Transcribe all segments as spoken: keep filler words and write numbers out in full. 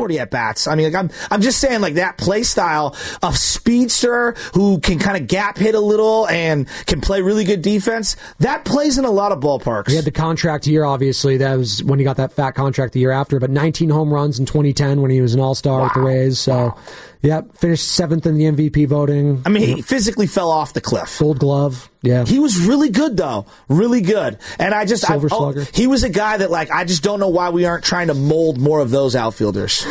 forty at bats. I mean, like I'm, I'm just saying, like that play style of speedster who can kind of gap hit a little and can play really good defense. That plays in a lot of ballparks. He had the contract year, obviously. That was when he got that fat contract the year after. But nineteen home runs in twenty ten when he was an all-star wow. with the Rays. So, wow. yeah, finished seventh in the M V P voting. I mean, he physically fell off the cliff. Gold glove. Yeah. He was really good, though. Really good. And I just, Silver I, slugger. Oh, he was a guy that, like, I just don't know why we aren't trying to mold more of those outfielders.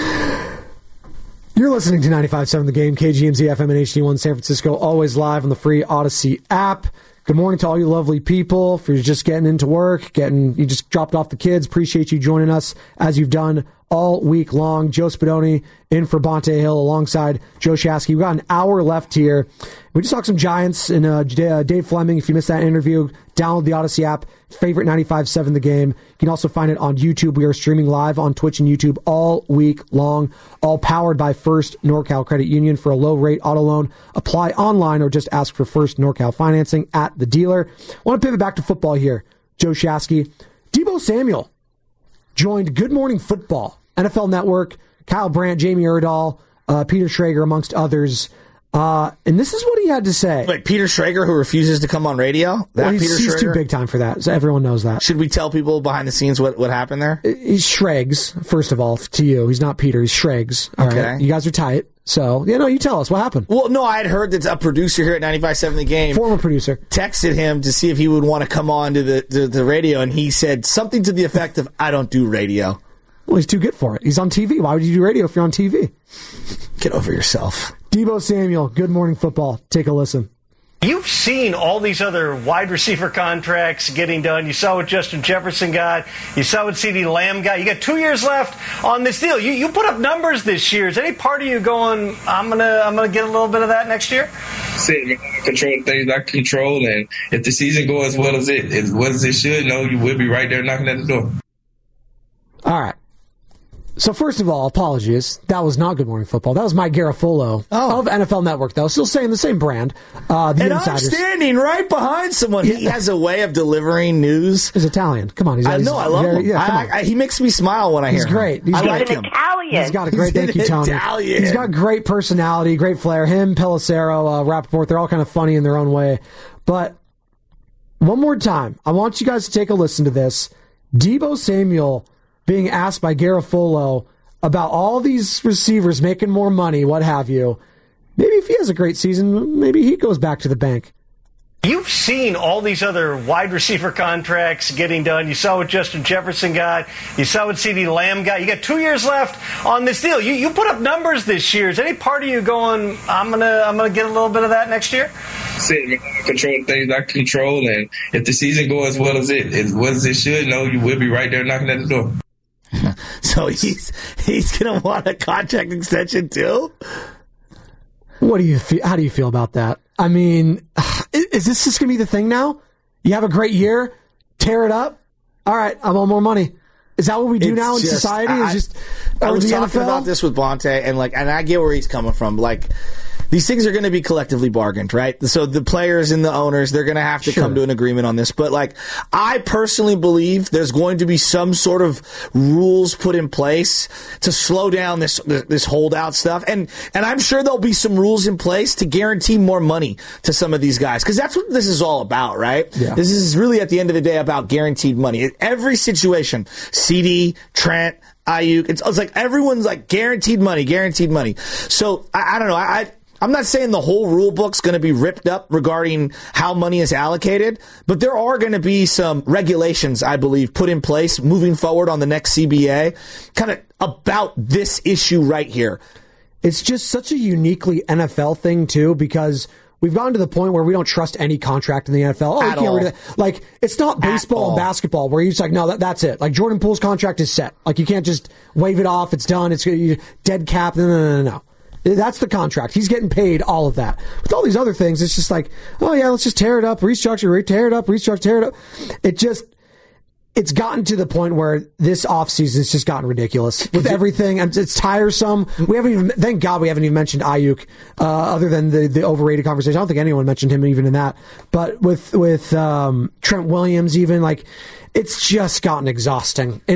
You're listening to ninety-five point seven The Game, K G M Z F M and H D one San Francisco, always live on the free Odyssey app. Good morning to all you lovely people. If you're just getting into work, getting you just dropped off the kids, appreciate you joining us as you've done all week long. Joe Spadoni in for Bonte Hill alongside Joe Shasky. We've got an hour left here. We just talked some Giants and uh, Dave Fleming. If you missed that interview, download the Odyssey app. Favorite ninety-five point seven The Game. You can also find it on YouTube. We are streaming live on Twitch and YouTube all week long. All powered by First NorCal Credit Union. For a low rate auto loan, apply online or just ask for First NorCal financing at the dealer. I want to pivot back to football here. Joe Shasky. Deebo Samuel joined Good Morning Football, N F L Network, Kyle Brandt, Jamie Erdahl, uh, Peter Schrager, amongst others. Uh, and this is what he had to say. Wait, Peter Schrager, who refuses to come on radio? That well, he's, Peter he's too big time for that. So everyone knows that. Should we tell people behind the scenes what, what happened there? He's Schrags, first of all, to you. He's not Peter. He's Schrags. All okay. Right? You guys are tight. So, you know, you tell us. What happened? Well, no, I had heard that a producer here at ninety-five point seven The Game, former producer, texted him to see if he would want to come on to the, to the radio, and he said something to the effect of, I don't do radio. Well, he's too good for it. He's on T V. Why would you do radio if you're on T V? Get over yourself. Deebo Samuel, Good Morning Football. Take a listen. You've seen all these other wide receiver contracts getting done. You saw what Justin Jefferson got. You saw what CeeDee Lamb got. You got two years left on this deal. You you put up numbers this year. Is any part of you going, I'm gonna I'm gonna get a little bit of that next year? Sit, control the things I control, and if the season goes as well as it as well as it should, no, you will be right there knocking at the door. All right. So first of all, apologies. That was not Good Morning Football. That was Mike Garafolo oh. of N F L Network, though. Still saying the same brand. Uh, the and Insiders. I'm standing right behind someone. He has a way of delivering news. He's Italian. Come on. He's, I he's know. I love very, him. Yeah, I, I, he makes me smile when I he's hear great. him. He's I great. like He's him. Italian. He's got a great, he's thank you, Tony. Italian. He's got great personality, great flair. Him, Pelissero, uh, Rappaport, they're all kind of funny in their own way. But one more time, I want you guys to take a listen to this. Deebo Samuel being asked by Garafolo about all these receivers making more money, what have you. Maybe if he has a great season, maybe he goes back to the bank. You've seen all these other wide receiver contracts getting done. You saw what Justin Jefferson got. You saw what CeeDee Lamb got. You got two years left on this deal. You you put up numbers this year. Is any part of you going, I'm gonna I'm gonna get a little bit of that next year? Sit, control the things I control, and if the season goes as well as it as well as it should, no, you will be right there knocking at the door. So he's he's gonna want a contract extension too. What do you feel? How do you feel about that? I mean, is this just gonna be the thing now? You have a great year, tear it up. All right, I want more money. Is that what we do It's now in just, society? I, Is just I was the talking N F L? about this with Bonte, and like, and I get where he's coming from. Like, these things are going to be collectively bargained, right? So the players and the owners, they're going to have to Sure. come to an agreement on this. But like, I personally believe there's going to be some sort of rules put in place to slow down this this holdout stuff, and and I'm sure there'll be some rules in place to guarantee more money to some of these guys, because that's what this is all about, right? Yeah. This is really at the end of the day about guaranteed money. In every situation, C D, Trent, Ayuk, it's, it's like everyone's like guaranteed money, guaranteed money. So I, I don't know. I. I I'm not saying the whole rule book's going to be ripped up regarding how money is allocated, but there are going to be some regulations, I believe, put in place moving forward on the next C B A, kind of about this issue right here. It's just such a uniquely N F L thing, too, because we've gotten to the point where we don't trust any contract in the N F L. Oh, At you can't all. read it. Like, it's not baseball and basketball where you're just like, no, that, that's it. Like, Jordan Poole's contract is set. Like, you can't just wave it off. It's done. It's you, dead cap. No, no, no, no, no. That's the contract. He's getting paid all of that. With all these other things, it's just like, oh, yeah, let's just tear it up, restructure, tear it up, restructure, tear it up. It just, it's gotten to the point where this offseason has just gotten ridiculous with everything. And it's tiresome. We haven't even, thank God we haven't even mentioned Ayuk, uh, other than the, the overrated conversation. I don't think anyone mentioned him even in that. But with, with, um, Trent Williams even, like, it's just gotten exhausting. And it,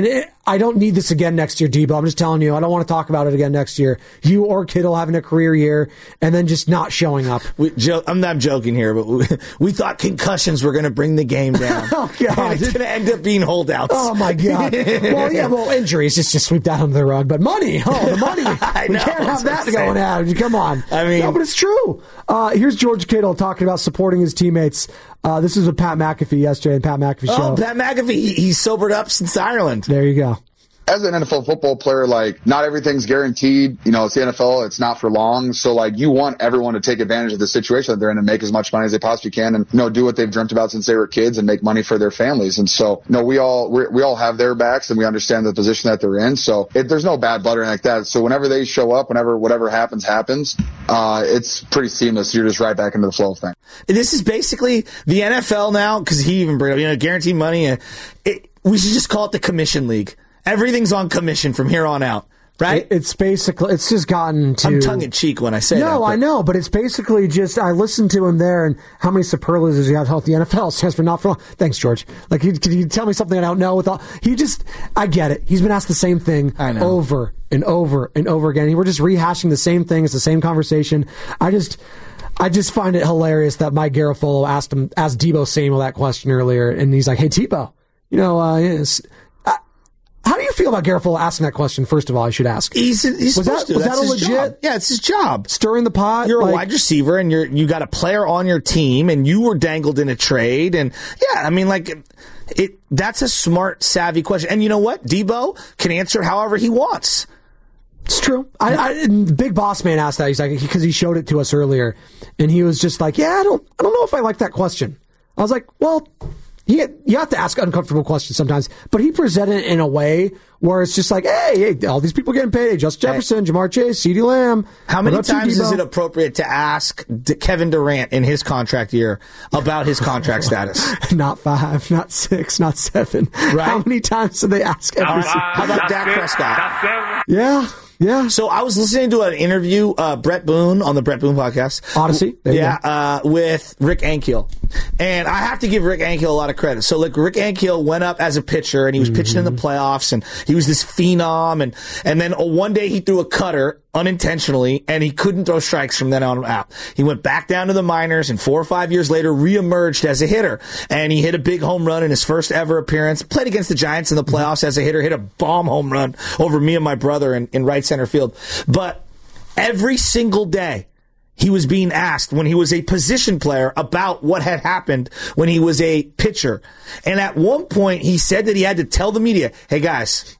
I don't need this again next year, Debo. I'm just telling you, I don't want to talk about it again next year. You or Kittle having a career year and then just not showing up. We, Joe, I'm not joking here, but we, we thought concussions were going to bring the game down. Oh, God. And it's going to end up being holdouts. Oh, my God. Well, yeah, well, injuries, just, just sweep that under the rug. But money, oh, the money. I we know, can't have that going out. Come on. I mean, no, but it's true. Uh, here's George Kittle talking about supporting his teammates. Uh, this was with Pat McAfee yesterday in Pat McAfee show. Oh, Pat McAfee, he, he's sobered up since Ireland. There you go. As an N F L football player, like, not everything's guaranteed. You know, it's the N F L. It's not for long. So, like, you want everyone to take advantage of the situation that they're in and make as much money as they possibly can and, you know, do what they've dreamt about since they were kids and make money for their families. And so, you know, we all, we we all have their backs and we understand the position that they're in. So it, there's no bad blood or anything like that. So whenever they show up, whenever whatever happens, happens, uh, it's pretty seamless. You're just right back into the flow of things. This is basically the N F L now, because he even brought up, you know, guaranteed money. Uh, it, we should just call it the commission league. Everything's on commission from here on out, right? It, it's basically, it's just gotten to... I'm tongue-in-cheek when I say no, that. No, I know, but it's basically just, I listened to him there, and how many superlatives he got. The N F L stands for not for long. Thanks, George. Like, can you tell me something I don't know? With all, he just, I get it. He's been asked the same thing over and over and over again. We're just rehashing the same thing. It's the same conversation. I just... I just find it hilarious that Mike Garafolo asked him, asked Debo Samuel that question earlier, and he's like, "Hey, Debo, you know, uh, yes, uh, how do you feel about Garafolo asking that question?" First of all, I should ask. He's, he's was supposed that, to. Was That's that a his legit? Job. Yeah, it's his job. Stirring the pot. You're like, a wide receiver, and you're you got a player on your team, and you were dangled in a trade, and yeah, I mean, like. It that's a smart, savvy question, and you know what? Debo can answer it however he wants. It's true. I, I, Big Boss Man asked that. He's like, because he showed it to us earlier, and he was just like, "Yeah, I don't, I don't know if I like that question." I was like, "Well, you, you have to ask uncomfortable questions sometimes," but he presented it in a way where it's just like, "Hey, hey, all these people getting paid. Hey, Justin Jefferson, hey. Jamar Chase, CeeDee Lamb." How many times is it appropriate to ask Kevin Durant in his contract year about his contract status? Not five, not six, not seven. Right? How many times do they ask every? Uh, how about Dak Prescott? Yeah. Yeah. So I was listening to an interview, uh, Brett Boone on the Brett Boone podcast. Odyssey. There yeah. Uh, with Rick Ankiel. And I have to give Rick Ankiel a lot of credit. So like Rick Ankiel went up as a pitcher and he was mm-hmm. pitching in the playoffs and he was this phenom. And, and then one day he threw a cutter unintentionally and he couldn't throw strikes from then on out. He went back down to the minors and four or five years later reemerged as a hitter. And he hit a big home run in his first ever appearance. Played against the Giants in the playoffs as a hitter. Hit a bomb home run over me and my brother in, in right center field. But every single day he was being asked when he was a position player about what had happened when he was a pitcher. And at one point he said that he had to tell the media, "Hey guys,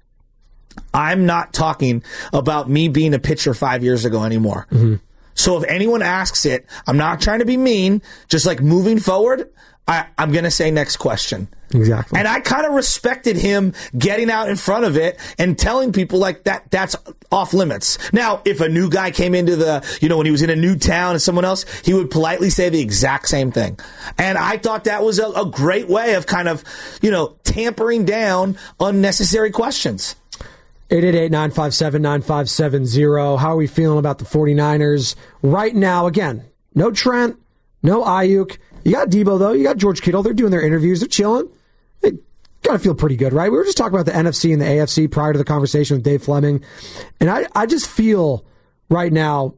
I'm not talking about me being a pitcher five years ago anymore. Mm-hmm. So if anyone asks it, I'm not trying to be mean, just like moving forward, I, I'm going to say next question." Exactly. And I kind of respected him getting out in front of it and telling people like that, that's off limits. Now, if a new guy came into the, you know, when he was in a new town and someone else, he would politely say the exact same thing. And I thought that was a, a great way of kind of, you know, tampering down unnecessary questions. eight eight eight, nine five seven, nine five seven zero. How are we feeling about the 49ers right now? Again, no Trent, no Ayuk. You got Debo, though. You got George Kittle. They're doing their interviews. They're chilling. They got to feel pretty good, right? We were just talking about the N F C and the A F C prior to the conversation with Dave Fleming. And I, I just feel right now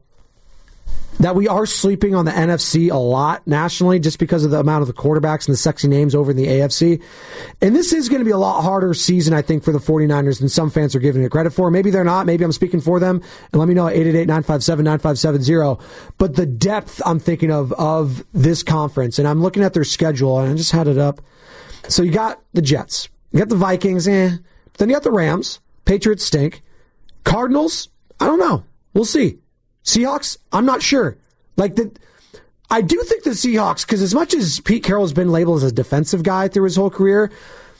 that we are sleeping on the N F C a lot nationally just because of the amount of the quarterbacks and the sexy names over in the A F C. And this is going to be a lot harder season, I think, for the 49ers than some fans are giving it credit for. Maybe they're not. Maybe I'm speaking for them. And let me know at eight eight eight, nine five seven, nine five seven zero. But the depth I'm thinking of of this conference, and I'm looking at their schedule, and I just had it up. So you got the Jets. You got the Vikings, eh. Then you got the Rams. Patriots stink. Cardinals, I don't know. We'll see. Seahawks, I'm not sure. Like the, I do think the Seahawks, because as much as Pete Carroll has been labeled as a defensive guy through his whole career,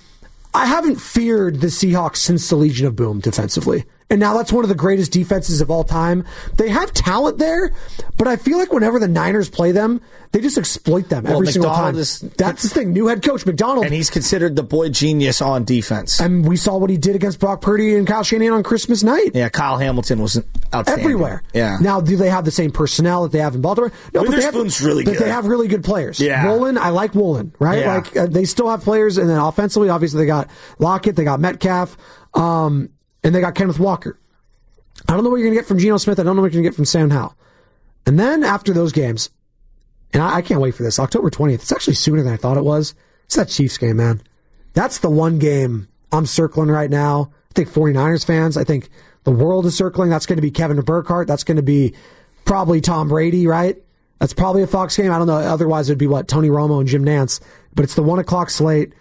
I haven't feared the Seahawks since the Legion of Boom defensively. And now that's one of the greatest defenses of all time. They have talent there, but I feel like whenever the Niners play them, they just exploit them every well, single McDonald time. Is, that's the thing. New head coach, McDonald. And he's considered the boy genius on defense. And we saw what he did against Brock Purdy and Kyle Shanahan on Christmas night. Yeah, Kyle Hamilton was outstanding. Everywhere. Yeah. Now, do they have the same personnel that they have in Baltimore? No, but they have, really but good. they have really good players. Yeah. Woolen, I like Woolen, right? Yeah. Like uh, they still have players, and then offensively, obviously, they got Lockett, they got Metcalf. Um, and they got Kenneth Walker. I don't know what you're going to get from Geno Smith. I don't know what you're going to get from Sam Howell. And then after those games, and I, I can't wait for this, October twentieth, it's actually sooner than I thought it was. It's that Chiefs game, man. That's the one game I'm circling right now. I think 49ers fans, I think the world is circling. That's going to be Kevin Burkhardt. That's going to be probably Tom Brady, right? That's probably a Fox game. I don't know. Otherwise, it would be, what, Tony Romo and Jim Nance. But it's the one o'clock slate.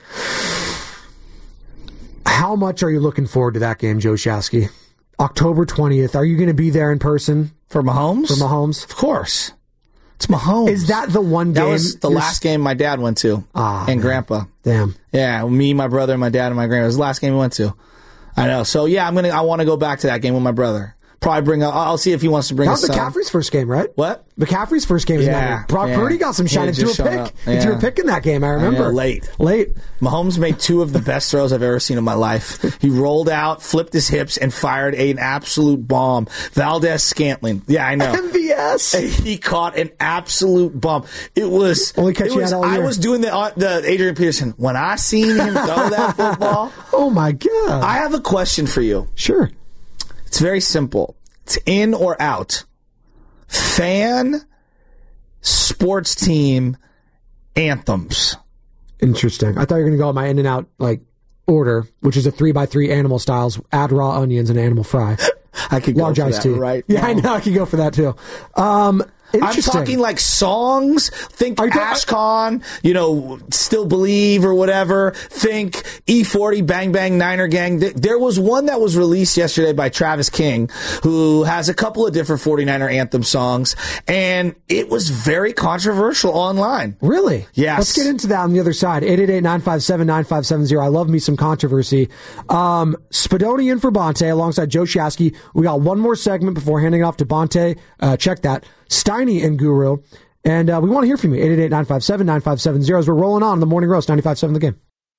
How much are you looking forward to that game, Joe Shasky? October twentieth. Are you going to be there in person? For Mahomes? For Mahomes? Of course. It's Mahomes. Is that the one game? That was the last game my dad went to. Ah, and man. Grandpa. Damn. Yeah, me, my brother, my dad, and my grandpa. It was the last game we went to. I know. So, yeah, I'm gonna. I want to go back to that game with my brother. Probably bring up. I'll see if he wants to bring That us was some. McCaffrey's first game, right? What? McCaffrey's first game. Yeah, Brock yeah. Purdy got some shine. Yeah, He threw a just showed pick. up. He threw a Yeah. pick in that game, I remember. I know, late. Late. Mahomes made two of the best throws I've ever seen in my life. He rolled out, flipped his hips, and fired an absolute bomb. Valdez Scantling. Yeah, I know. M V S. He caught an absolute bomb. It was. Only catch it you was had all I year. was doing the uh, the Adrian Peterson. When I seen him throw that football, Oh, my God. I have a question for you. Sure. It's very simple. It's in or out. Fan, sports team, anthems. Interesting. I thought you were going to go with my in and out like order, which is a three by three animal styles. Add raw onions and animal fry. I could go Large for iced that tea. right Yeah, now. I know. I could go for that too. Um, I'm interesting. talking like songs. Think Are you talking- Ashcon, you know, Still Believe or whatever. Think E forty, Bang Bang Niner Gang. Th- There was one that was released yesterday by Travis King, who has a couple of different forty-niner anthem songs, and it was very controversial online. Really? Yes. Let's get into that on the other side. eight eight eight, nine five seven, nine five seven zero. I love me some controversy. Um, Spadoni in for Bonte alongside Joe Shasky. We got one more segment before handing off to Bonte. Uh, check that. Steiny and Guru. And uh, we want to hear from you. eight eight eight, nine five seven, nine five seven zero as we're rolling on the Morning Roast, ninety-five point seven The Game.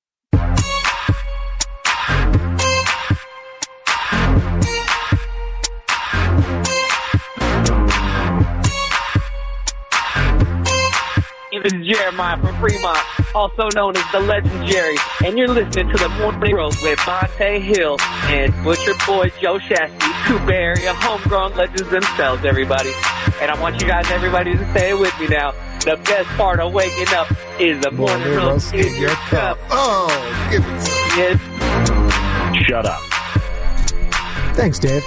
This is Jeremiah from Fremont, also known as the Legendary, and you're listening to the Morning Roast with Monte Hill and Butcher Boy Joe Shasky, two Bay Area homegrown legends themselves, everybody. And I want you guys, everybody, to say it with me now. The best part of waking up is the Morning, morning Roast in your cup. Oh, give it some. Yes. Shut up. Thanks, Dave.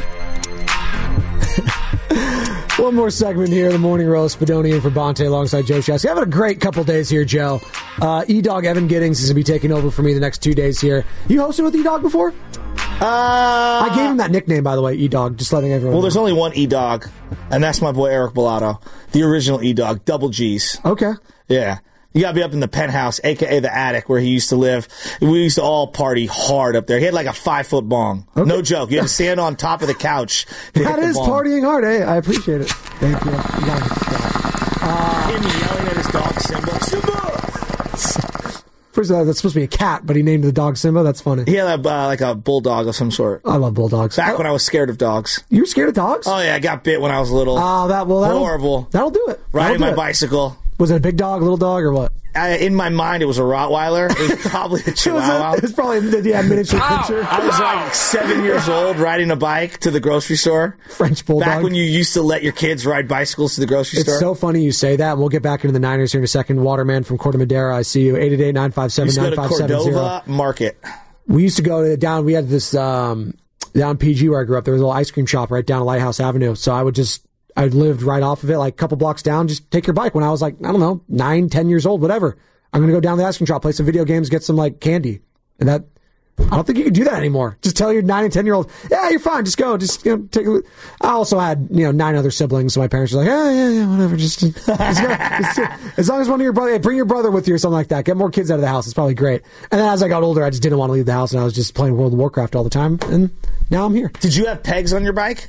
One more segment here, the Morning Roast, Spadoni in for Bonte alongside Joe Shasky. Having a great couple days here, Joe. Uh, E-Dog Evan Giddings is going to be taking over for me the next two days here. You hosted with E-Dog before? Uh, I gave him that nickname, by the way, E-Dog, just letting everyone Well, know. there's only one E-Dog, and that's my boy Eric Bellato, the original E-Dog, double G's. Okay. Yeah. You gotta be up in the penthouse, a k a the attic where he used to live. We used to all party hard up there. He had like a five-foot bong. Okay. No joke. You had to stand on top of the couch to That hit the is bong. partying hard, eh? I appreciate it. Thank you. You gotta hit the spot. Him yelling at his dog, Simba. Simba! First of all, that's supposed to be a cat, but he named the dog Simba. That's funny. He had a, uh, like a bulldog of some sort. I love bulldogs. Back when I was scared of dogs. You were scared of dogs? Oh, yeah. I got bit when I was little. Oh, that well, that'll, Horrible. That'll do it. Riding That'll my do it. bicycle. Was it a big dog, little dog, or what? I, in my mind, it was a Rottweiler. It was probably a It was, Chihuahua. a, it was probably yeah, miniature picture. I was like seven years old riding a bike to the grocery store. French bulldog. Back when you used to let your kids ride bicycles to the grocery It's store. so funny you say that. We'll get back into the Niners here in a second. Waterman from Corte Madera, I see you. eight eight eight, nine five seven, used to nine go to five seven zero. Cordova Market. We used to go to down, we had this, um, down P G where I grew up. There was a little ice cream shop right down Lighthouse Avenue. So I would just, I lived right off of it, like a couple blocks down. Just take your bike when I was like, I don't know, nine, ten years old, whatever. I'm going to go down to the ice cream shop, play some video games, get some like candy. And that, I don't think you can do that anymore. Just tell your nine and ten year old, yeah, you're fine. Just go. Just, you know, take a, I also had, you know, nine other siblings. So my parents were like, yeah, yeah, yeah, whatever. Just, just go. Just, as long as one of your brother, hey, bring your brother with you or something like that. Get more kids out of the house. It's probably great. And then as I got older, I just didn't want to leave the house and I was just playing World of Warcraft all the time. And now I'm here. Did you have pegs on your bike?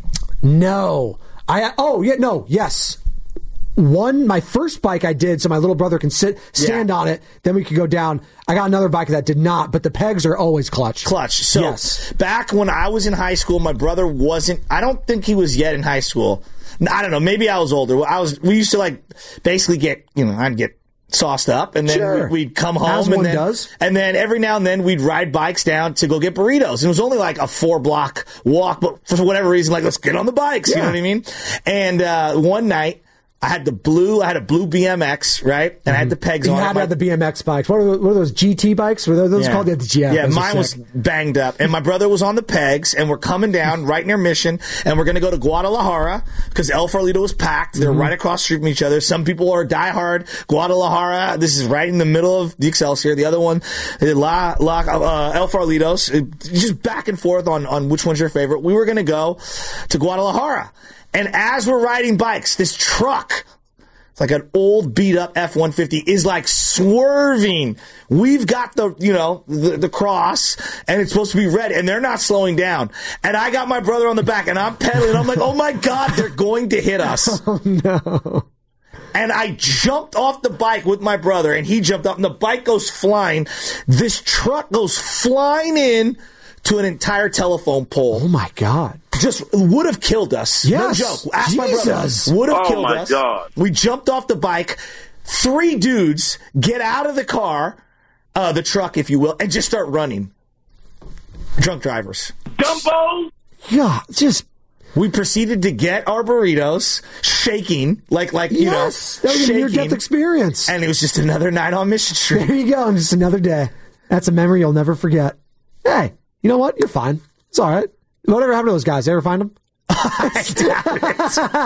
No. I, oh, yeah, no, yes. One, my first bike I did so my little brother can sit, stand Yeah. on it. Then we could go down. I got another bike that did not, but the pegs are always clutch. Clutch. So Yes. back when I was in high school, my brother wasn't, I don't think he was yet in high school. I don't know. Maybe I was older. I was, we used to like basically get, you know, I'd get sauced up, and then Sure. we'd come home, As and one then does. and then every now and then we'd ride bikes down to go get burritos. It was only like a four block walk, but for whatever reason, like let's get on the bikes. You Yeah. know what I mean? And uh, one night. I had the blue, I had a blue B M X, right? And I had the pegs You on it. had to My- have the B M X bikes. What are those, what are those G T bikes? Were those, those called? Yeah, the G- Yeah, those are mine was sick. banged up. And my brother was on the pegs, and we're coming down right near Mission, and we're going to go to Guadalajara because El Farolito was packed. They're Mm-hmm. right across the street from each other. Some people are diehard Guadalajara. This is right in the middle of the Excelsior. The other one, La, La, uh, El Farolitos. It- Just back and forth on, on which one's your favorite. We were going to go to Guadalajara. And as we're riding bikes, this truck, it's like an old beat up F one fifty is like swerving. We've got the, you know, the, the cross and it's supposed to be red and they're not slowing down. And I got my brother on the back and I'm pedaling. I'm like, oh my God, they're going to hit us. Oh, no. And I jumped off the bike with my brother and he jumped up and the bike goes flying. This truck goes flying in to an entire telephone pole. Oh, my God. Just would have killed us. Yes. No joke. Ask my brother. Jesus. Would have Oh, killed my us. God. We jumped off the bike. Three dudes get out of the car, uh, the truck, if you will, and just start running. Drunk drivers. Dumbo! Yeah, just We proceeded to get our burritos, shaking, like, like you yes. know, That was a shaking. near-death experience. And it was just another night on Mission Street. There you go. And just another day. That's a memory you'll never forget. Hey, you know what? You're fine. It's all right. Whatever happened to those guys? You ever find them? I doubt it.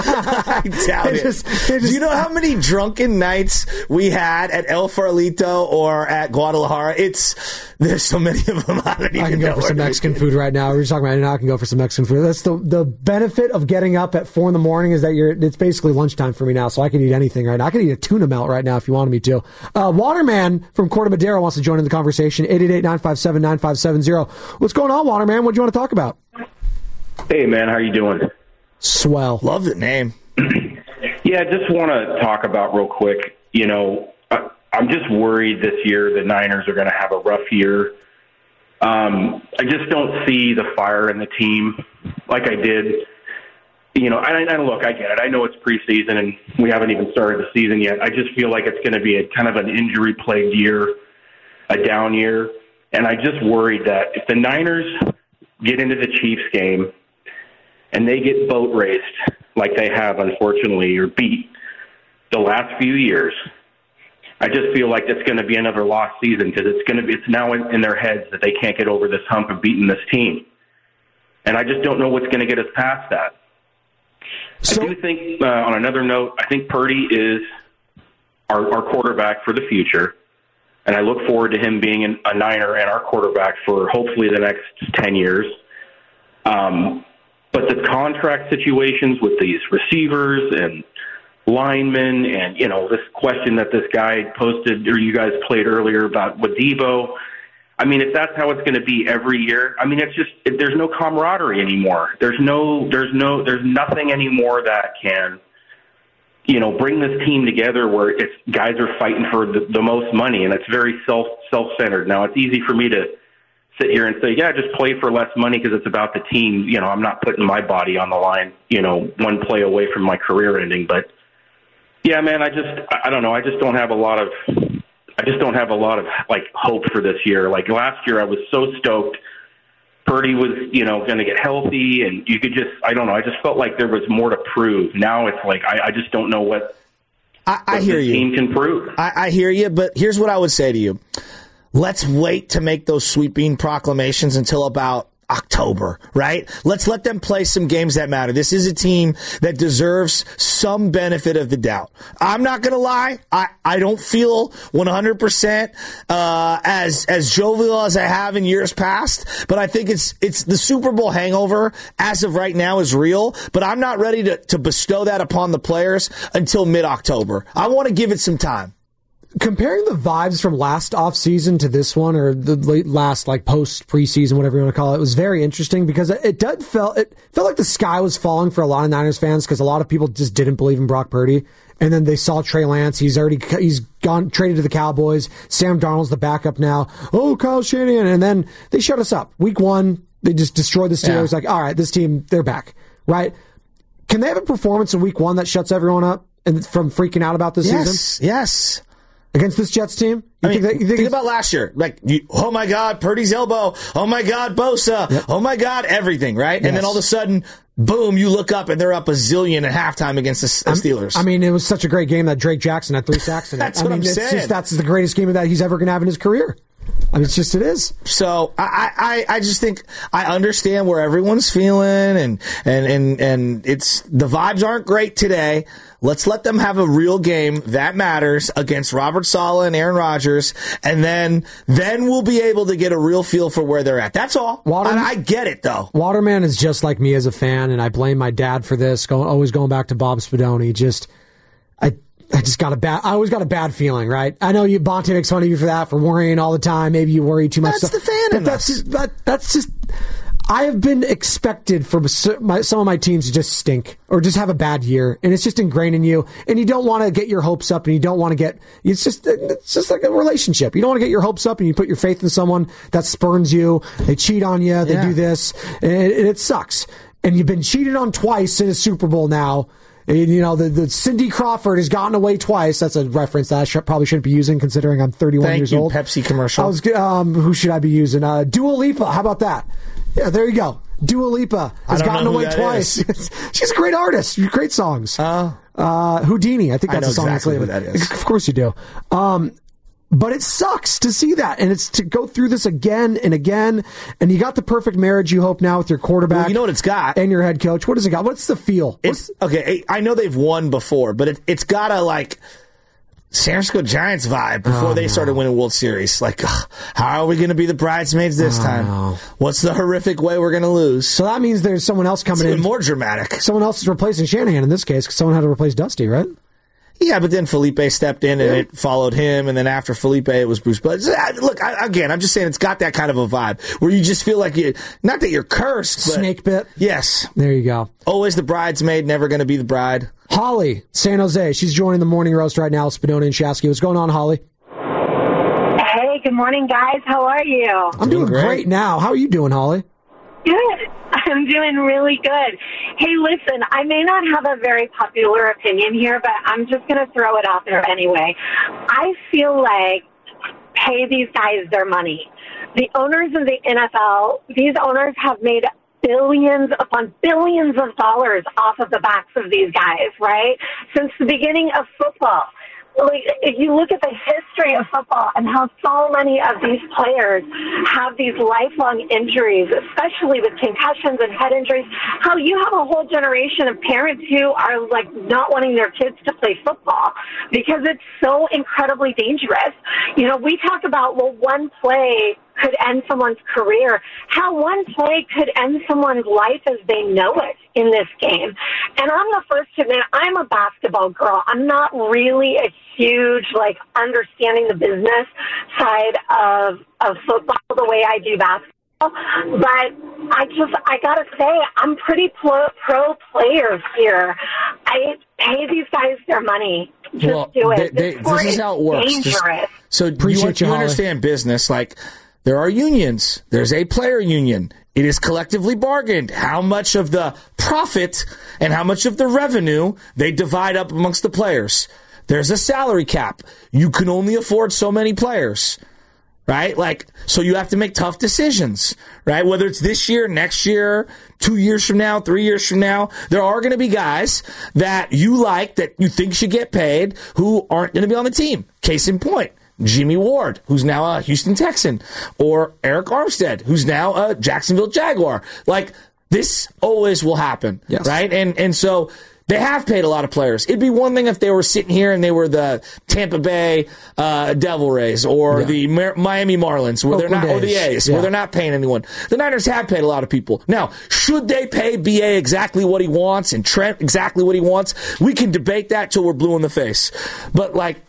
I doubt They it. just- they Do just- you know how many drunken nights we had at El Farolito or at Guadalajara? It's there's so many of them. I don't even I can know go for where some to Mexican begin. food right now. We were talking about it now. I can go for some Mexican food. That's the the benefit of getting up at four in the morning is that you're. It's basically lunchtime for me now, so I can eat anything right now. I can eat a tuna melt right now if you wanted me to. Uh, Waterman from Corte Madero wants to join in the conversation. eight eight eight, nine five seven, nine five seven zero. What's going on, Waterman? What do you want to talk about? Hey, man, how you doing? Swell. Love the name. Yeah, just want to talk about real quick. You know, I, I'm just worried this year the Niners are going to have a rough year. Um, I just don't see the fire in the team like I did. You know, and, and look, I get it. I know it's preseason and we haven't even started the season yet. I just feel like it's going to be a kind of an injury-plagued year, a down year. And I just worried that if the Niners get into the Chiefs game and they get boat raced like they have, unfortunately, or beat the last few years, I just feel like it's going to be another lost season because it's going to be, it's now in, in their heads that they can't get over this hump of beating this team. And I just don't know what's going to get us past that. So- I do think, uh, on another note, I think Purdy is our, our quarterback for the future. And I look forward to him being an, a Niner and our quarterback for hopefully the next ten years. Um, but the contract situations with these receivers and linemen and, you know, this question that this guy posted or you guys played earlier about with Debo, I mean, if that's how it's going to be every year, I mean, it's just, it, there's no camaraderie anymore. There's no, there's no, there's nothing anymore that can, you know, bring this team together where it's guys are fighting for the, the most money and it's very self, self-centered. Now it's easy for me to sit here and say, yeah, just play for less money because it's about the team. You know, I'm not putting my body on the line, you know, one play away from my career ending. But yeah, man, I just, I don't know. I just don't have a lot of, I just don't have a lot of like hope for this year. Like last year I was so stoked Purdy was, you know, going to get healthy and you could just, I don't know. I just felt like there was more to prove. Now it's like, I, I just don't know what, I, I what hear this you. team can prove. I, I hear you, but here's what I would say to you. Let's wait to make those sweeping proclamations until about October, right? Let's let them play some games that matter. This is a team that deserves some benefit of the doubt. I'm not going to lie. I, I don't feel one hundred percent uh, as as jovial as I have in years past, but I think it's it's the Super Bowl hangover as of right now is real, but I'm not ready to, to bestow that upon the players until mid-October. I want to give it some time. Comparing the vibes from last offseason to this one, or the late last like post preseason, whatever you want to call it, was very interesting because it, it did felt it felt like the sky was falling for a lot of Niners fans because a lot of people just didn't believe in Brock Purdy, and then they saw Trey Lance. He's already he's gone traded to the Cowboys. Sam Darnold's the backup now. Oh, Kyle Shanahan, and then they shut us up. Week one, they just destroyed the Steelers. Yeah. Like, all right, this team, they're back, right? Can they have a performance in week one that shuts everyone up and from freaking out about this Yes, season? yes. Against this Jets team? You I mean, think, that, you think, think about last year. Like, you, oh my God, Purdy's elbow. Oh my God, Bosa. Yep. Oh my God, everything, right? Yes. And then all of a sudden, boom, you look up and they're up a zillion at halftime against the, the Steelers. I mean, it was such a great game that Drake Jackson had three sacks in it. That's I what mean, I'm it's saying. Just, that's the greatest game that he's ever going to have in his career. I mean, it's just, it is. So I, I, I just think I understand where everyone's feeling, and, and, and, and it's, the vibes aren't great today. Let's let them have a real game that matters against Robert Saleh and Aaron Rodgers, and then, then we'll be able to get a real feel for where they're at. That's all. Water, I, I get it though. Waterman is just like me as a fan, and I blame my dad for this. Going, always going back to Bob Spadoni. Just, I, I just got a bad, I always got a bad feeling, right? I know you, Bonte makes fun of you for that, for worrying all the time. Maybe you worry too much. That's stuff. the fan in that's just, that, that's just, I have been expected from my, some of my teams to just stink or just have a bad year, and it's just ingrained in you, and you don't want to get your hopes up, and you don't want to get, it's just, it's just like a relationship. You don't want to get your hopes up, and you put your faith in someone that spurns you, they cheat on you, they yeah. do this, and it, and it sucks. And you've been cheated on twice in a Super Bowl now. You know, the, the Cindy Crawford has gotten away twice. That's a reference that I should, probably shouldn't be using, considering I'm thirty-one Thank years you, old. Pepsi commercial. I was, um, who should I be using? Uh, Dua Lipa. How about that? Yeah, there you go. Dua Lipa has gotten away twice. She's a great artist. Great songs. Uh, uh, Houdini. I think that's I know a song exactly that's who that is. Of course you do. Um, But it sucks to see that, and it's to go through this again and again. And you got the perfect marriage, you hope, now with your quarterback. Well, you know what it's got, and your head coach. What does it got? What's the feel? It's What's, okay. I know they've won before, but it, it's got a like San Francisco Giants vibe before oh, they no. started winning World Series. Like, ugh, how are we going to be the bridesmaids this oh, time? no. What's the horrific way we're going to lose? So that means there's someone else coming it's in. Even more dramatic. Someone else is replacing Shanahan in this case because someone had to replace Dusty, right? Yeah, but then Felipe stepped in and yeah. it followed him, and then after Felipe, it was Bruce Bud. Look, I, again, I'm just saying it's got that kind of a vibe where you just feel like you, not that you're cursed, but snake bit. Yes, there you go. Always the bridesmaid, never going to be the bride. Holly, San Jose, she's joining the morning roast right now. Spadoni and Shasky. What's going on, Holly? Hey, good morning, guys. How are you? I'm doing, doing great. great now. How are you doing, Holly? Good. I'm doing really good. Hey, listen, I may not have a very popular opinion here, but I'm just going to throw it out there anyway. I feel like pay these guys their money. The owners of the N F L, these owners have made billions upon billions of dollars off of the backs of these guys, right? Since the beginning of football. Like, if you look at the history of football and how so many of these players have these lifelong injuries, especially with concussions and head injuries, how you have a whole generation of parents who are like not wanting their kids to play football because it's so incredibly dangerous. You know, we talk about, well, one play could end someone's career, how one play could end someone's life as they know it in this game. And I'm the first to admit, I'm a basketball girl. I'm not really a huge, like, understanding the business side of, of football the way I do basketball. But I just, I gotta say, I'm pretty pro, pro players here. I pay these guys their money. Just well, do it. They, they, this is how it works. Dangerous. Just, so Appreciate you, you understand business, like, there are unions. There's a player union. It is collectively bargained how much of the profit and how much of the revenue they divide up amongst the players. There's a salary cap. You can only afford so many players, right? Like, so you have to make tough decisions, right? Whether it's this year, next year, two years from now, three years from now, there are going to be guys that you like, that you think should get paid, who aren't going to be on the team. Case in point. Jimmy Ward, who's now a Houston Texan, or Eric Armstead, who's now a Jacksonville Jaguar. Like, this always will happen, yes. right? And and so they have paid a lot of players. It'd be one thing if they were sitting here and they were the Tampa Bay uh, Devil Rays or yeah. the Mar- Miami Marlins, where Oakland they're not, A's. or the A's, yeah. where they're not paying anyone. The Niners have paid a lot of people. Now, should they pay B A exactly what he wants and Trent exactly what he wants? We can debate that till we're blue in the face. But, like,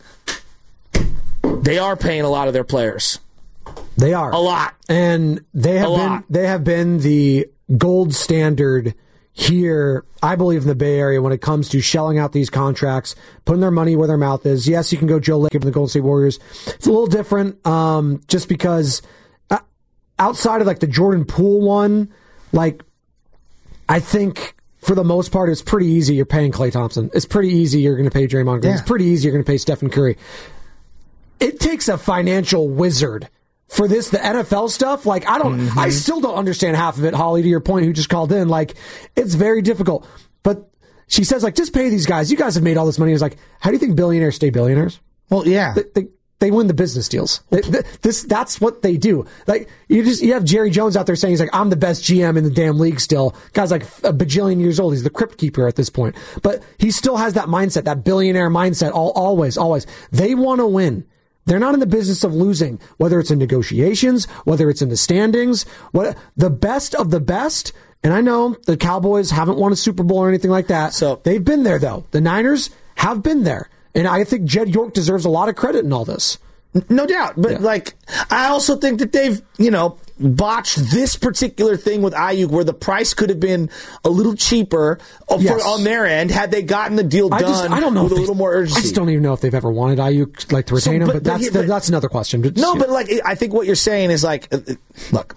they are paying a lot of their players. They are. A lot. And they have a been lot. they have been the gold standard here, I believe, in the Bay Area when it comes to shelling out these contracts, putting their money where their mouth is. Yes, you can go Joe Lacob and the Golden State Warriors. It's a little different um, just because uh, outside of like the Jordan Poole one, like, I think for the most part it's pretty easy. You're paying Klay Thompson. It's pretty easy. You're going to pay Draymond Green. Yeah. It's pretty easy. You're going to pay Stephen Curry. it takes a financial wizard for this, the N F L stuff. Like, I don't, Mm-hmm. I still don't understand half of it, Holly, to your point, who just called in. Like, it's very difficult. But she says, like, just pay these guys. You guys have made all this money. It's like, how do you think billionaires stay billionaires? Well, yeah. They, they, they win the business deals. They, they, this, that's what they do. Like, you just, you have Jerry Jones out there saying, he's like, I'm the best G M in the damn league still. Guy's like a bajillion years old. He's the crypt keeper at this point. But he still has that mindset, that billionaire mindset, all, always, always. They want to win. They're not in the business of losing, whether it's in negotiations, whether it's in the standings, what the best of the best. And I know the Cowboys haven't won a Super Bowl or anything like that. So they've been there, though. The Niners have been there. And I think Jed York deserves a lot of credit in all this. No doubt. But, Yeah. like, I also think that they've, you know, botched this particular thing with Ayuk where the price could have been a little cheaper for, Yes. on their end had they gotten the deal I done just, I don't know with if a they- little more urgency. I just don't even know if they've ever wanted Ayuk like to retain So, him, but- but, but that's he- the, but- that's another question. But No, just- but like I think what you're saying is like, uh, uh, look,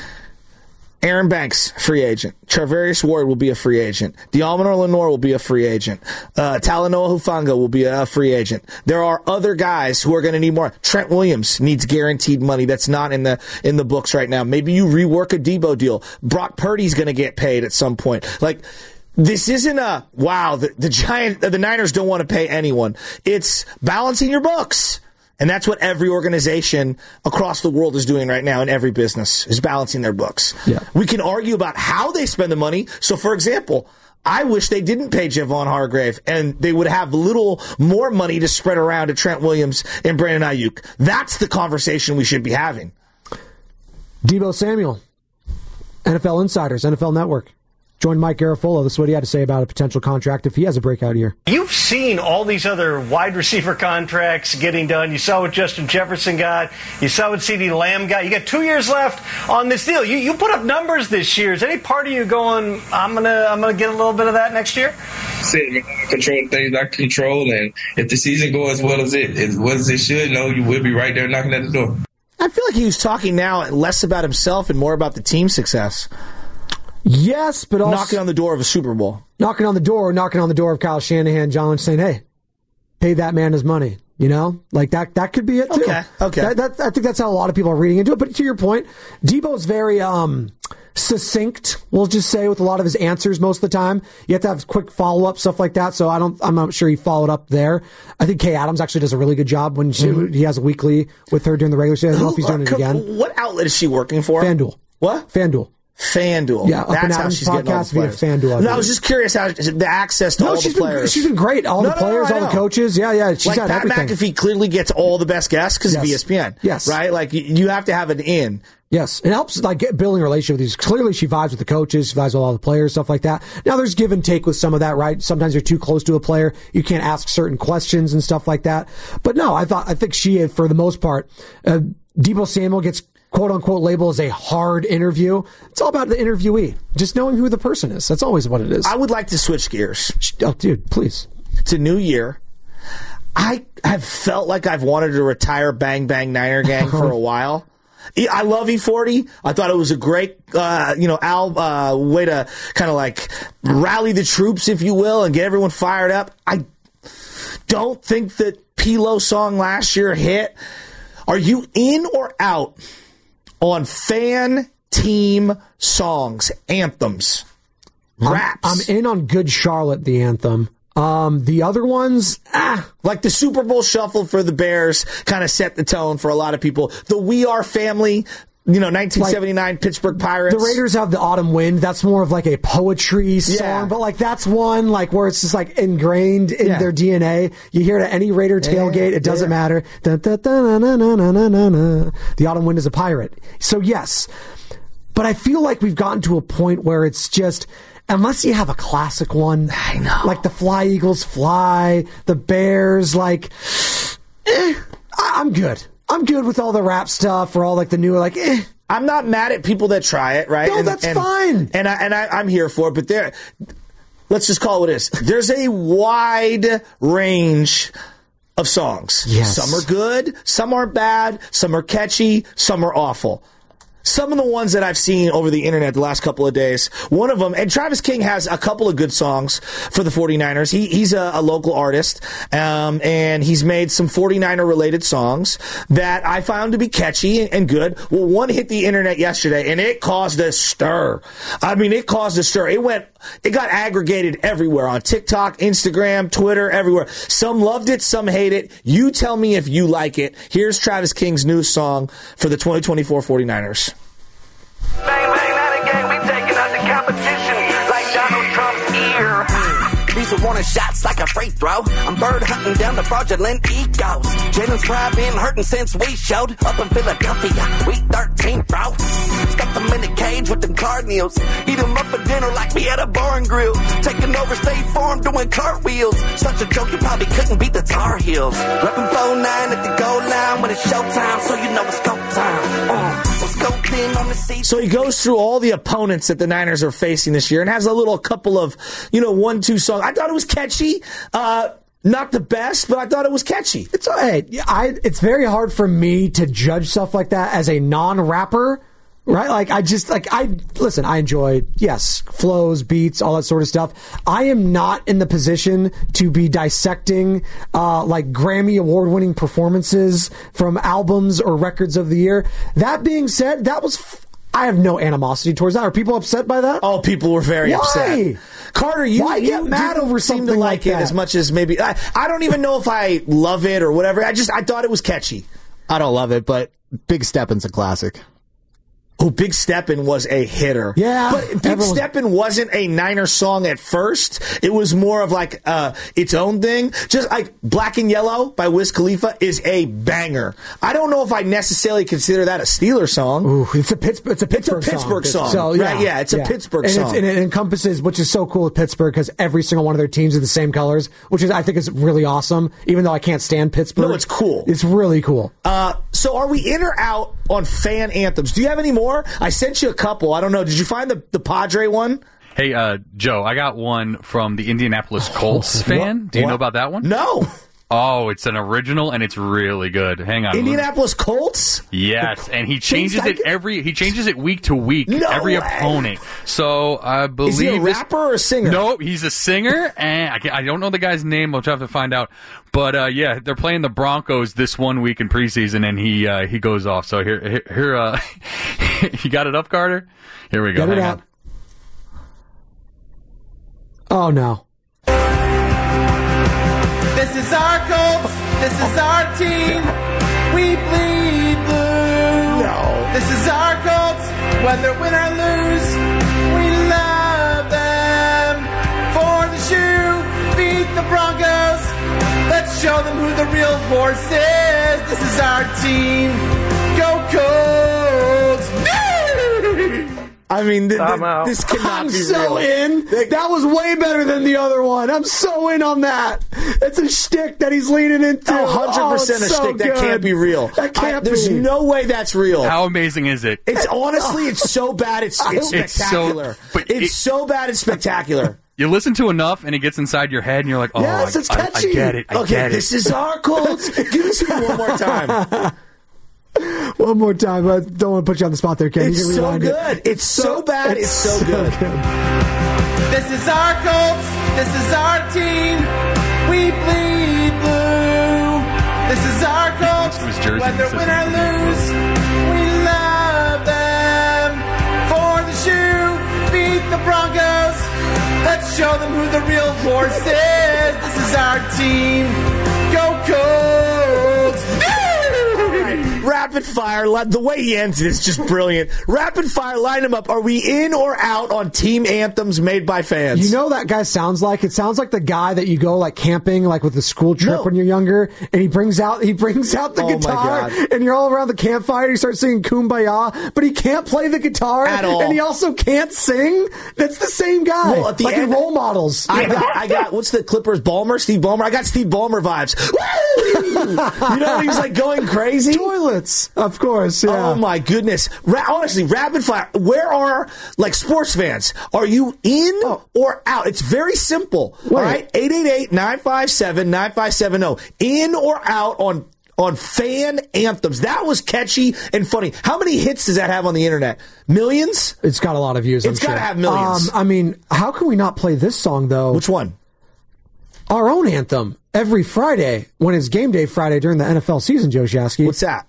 Aaron Banks, free agent. Charvarius Ward will be a free agent. Dialmanor Lenore will be a free agent. Uh, Talanoa Hufanga will be a free agent. There are other guys who are going to need more. Trent Williams needs guaranteed money. That's not in the in the books right now. Maybe you rework a Debo deal. Brock Purdy's going to get paid at some point. Like, this isn't a, wow, the, the Giant, the Niners don't want to pay anyone. It's balancing your books. And that's what every organization across the world is doing right now in every business, is balancing their books. Yeah. We can argue about how they spend the money. So, for example, I wish they didn't pay Javon Hargrave and they would have a little more money to spread around to Trent Williams and Brandon Ayuk. That's the conversation we should be having. Debo Samuel, N F L Insiders, N F L Network, joined Mike Garafolo. This is what he had to say about a potential contract if he has a breakout year. You've seen all these other wide receiver contracts getting done. You saw what Justin Jefferson got. You saw what CeeDee Lamb got. You got two years left on this deal. You you put up numbers this year. Is any part of you going, I'm gonna I'm gonna get a little bit of that next year? Sit, man, I control the things I control, and if the season goes as well as it as well as it should, no, you will be right there knocking at the door. I feel like he was talking now less about himself and more about the team success. Yes, but also Knocking on the door of a Super Bowl. knocking on the door, knocking on the door of Kyle Shanahan, John Lynch saying, "Hey, pay that man his money." You know, like that. That could be it too. Okay, okay. That, that, I think that's how a lot of people are reading into it. But to your point, Debo's very um, succinct. We'll just say with a lot of his answers most of the time. You have to have quick follow up stuff like that. So I don't. I'm not sure he followed up there. I think Kay Adams actually does a really good job when she, mm-hmm. he has a weekly with her during the regular season. I don't know if he's doing it again. What outlet is she working for? FanDuel. What? FanDuel. FanDuel. Yeah, up that's and how Adams she's getting all the podcast via players. FanDuel. I No, I was just curious how the access to no, all she's the been, players. she's been great. All No, the no, players, no, all the know. coaches. Yeah, yeah. She's like had Pat everything. McAfee clearly gets all the best guests because Yes. of E S P N. Yes. Right? Like, you- you have to have an in. Yes, it helps like get building a relationship with these. Clearly, she vibes with the coaches, she vibes with all the players, stuff like that. Now, there's give and take with some of that, right? Sometimes you're too close to a player, you can't ask certain questions and stuff like that. But no, I thought I think she, for the most part, uh, Debo Samuel gets quote unquote labeled as a hard interview. It's all about the interviewee, just knowing who the person is. That's always what it is. I would like to switch gears. Oh, dude, please. It's a new year. I have felt like I've wanted to retire Bang Bang Niner Gang for a while. I love E forty. I thought it was a great, uh, you know, Al, uh, way to kind of like rally the troops, if you will, and get everyone fired up. I don't think that P-Lo song last year hit. Are you in or out on fan team songs, anthems, raps? I'm, I'm in on Good Charlotte, the anthem. Um, the other ones, ah, like the Super Bowl shuffle for the Bears kind of set the tone for a lot of people. The We Are Family, you know, nineteen seventy-nine like, Pittsburgh Pirates. The Raiders have the Autumn Wind. That's more of like a poetry song, yeah. but like that's one like where it's just like ingrained in yeah. their D N A. You hear it at any Raider tailgate, it doesn't yeah. matter. Da, da, da, na, na, na, na, na. The Autumn Wind is a pirate. So yes, but I feel like we've gotten to a point where it's just, unless you have a classic one, I know, like the Fly Eagles Fly, the Bears, like, eh, I'm good. I'm good with all the rap stuff or all like the newer, like, eh. I'm not mad at people that try it, right? No, and, that's and, fine. And, I, and I, I'm here for it, but there, let's just call it what it is. There's a wide range of songs. Yes. Some are good, some are bad, some are catchy, some are awful. some of the ones that I've seen over the internet the last couple of days, one of them, and Travis King has a couple of good songs for the 49ers. He, he's a, a local artist, um, and he's made some 49er-related songs that I found to be catchy and good. Well, one hit the internet yesterday, and it caused a stir. I mean, it caused a stir. It went, it got aggregated everywhere on TikTok, Instagram, Twitter, everywhere. Some loved it, some hate it. You tell me if you like it. Here's Travis King's new song for the twenty twenty-four 49ers. Bang, bang, that again. We taking out the competition like Donald Trump's ear. These are warning shots like a free throw. I'm bird hunting down the fraudulent egos. Jalen's Fry been hurting since we showed up in Philadelphia. Week thirteen, bro. Stuck them in the cage with them Cardinals. Eat them up for dinner like we had a bar and grill. Taking over State Farm doing cartwheels. Such a joke you probably couldn't beat the Tar Heels. Reppin' four nine at the goal line when it's showtime, so you know it's go time. Uh, let's go thin on the season. So he goes through all the opponents that the Niners are facing this year and has a little couple of, you know, one, two songs. I thought it was catchy. Uh, not the best, but I thought it was catchy. It's hey, I. It's very hard for me to judge stuff like that as a non-rapper, right? Like I just like I listen. I enjoy yes, flows, beats, all that sort of stuff. I am not in the position to be dissecting uh, like Grammy award-winning performances from albums or records of the year. That being said, that was. F- I have no animosity towards that. Are people upset by that? Oh, people were very Why? upset. Carter, you, Why you get mad didn't over seem to something like like it that? as much as maybe. I, I don't even know if I love it or whatever. I just I thought it was catchy. I don't love it, but Big Steppin's a classic. Oh, Big Steppin' was a hitter. Yeah. But Big everyone's- Steppin' wasn't a Niner song at first. It was more of like uh, its own thing. Just like Black and Yellow by Wiz Khalifa is a banger. I don't know if I necessarily consider that a Steelers song. Ooh, it's a Pittsburgh. It's a Pittsburgh, It's a Pittsburgh song. So, yeah, right? Yeah, it's a yeah. Pittsburgh and song. It's, and it encompasses, which is so cool with Pittsburgh, because every single one of their teams are the same colors, which is I think is really awesome. Even though I can't stand Pittsburgh, No, it's cool. It's really cool. Uh, so are we in or out on fan anthems? Do you have any more? I sent you a couple. I don't know. Did you find the, the Padre one? Hey, uh, Joe, I got one from the Indianapolis Colts fan. What? Do you What? know about that one? No. Oh, it's an original and it's really good. Hang on. Indianapolis Colts? Yes, and he changes Steichen? it every. He changes it week to week. No every way. opponent. So I believe Is he a this- rapper or a singer? No, he's a singer, and I, can, I don't know the guy's name. I'll have to find out. But uh, yeah, they're playing the Broncos this one week in preseason, and he uh, he goes off. So here, here, here uh, you got it up, Carter? Here we go. Get it Hang out. on. Oh no. This is our Colts. This is our team. We bleed blue. No. This is our Colts. Whether win or lose, we love them. For the shoe, beat the Broncos. Let's show them who the real horse is. This is our team. Go Colts. I mean, th- I'm th- out. this cannot I'm be so real. in. That was way better than the other one. I'm so in on that. It's a shtick that he's leaning into. one hundred percent Oh, a it's so shtick. That good. can't be real. That can't I, there's be. no way that's real. How amazing is it? It's honestly, it's so bad. It's it's It's so- spectacular. but it's it- so bad. It's spectacular. You listen to enough, and it gets inside your head, and you're like, "Oh, Yes, I, it's I, I catchy. get it. I Okay, get this it." is our Colts. Give it to me one more time. One more time. I don't want to put you on the spot there, Ken. You It's can so rewind it. good. It's so bad. It's so good. This is our Colts. This is our team. We bleed blue. This is our Colts. To his jersey, Whether he says win or we bleed lose, we love them. For the shoe, beat the Broncos. Let's show them who the real horse is. This is our team. Go Colts. Rapid fire. li- The way he ends it is just brilliant. Rapid fire. Line them up. Are we in or out on team anthems made by fans? You know what that guy sounds like? It sounds like the guy that you go like camping, like with the school trip No. when you're younger, and he brings out he brings out the Oh, my guitar, God. and you're all around the campfire. You start singing "Kumbaya," but he can't play the guitar At all. and he also can't sing. That's the same guy. Well, at the like in end- role models. I got, I got, what's the Clippers? Ballmer? Steve Ballmer? I got Steve Ballmer vibes. Woo! You know, he's like going crazy. Toilets, of course. Yeah. Oh my goodness! Ra- honestly, rapid fire. Where are like sports fans? Are you in Oh. or out? It's very simple. All right, eight eight eight, nine five seven, nine five seven zero. In or out on on fan anthems. That was catchy and funny. How many hits does that have on the internet? Millions? It's got a lot of views. It's got to have millions. Um, I mean, how can we not play this song, though? Which one? Our own anthem. Every Friday, when it's game day Friday during the N F L season, Joe Shasky. What's that?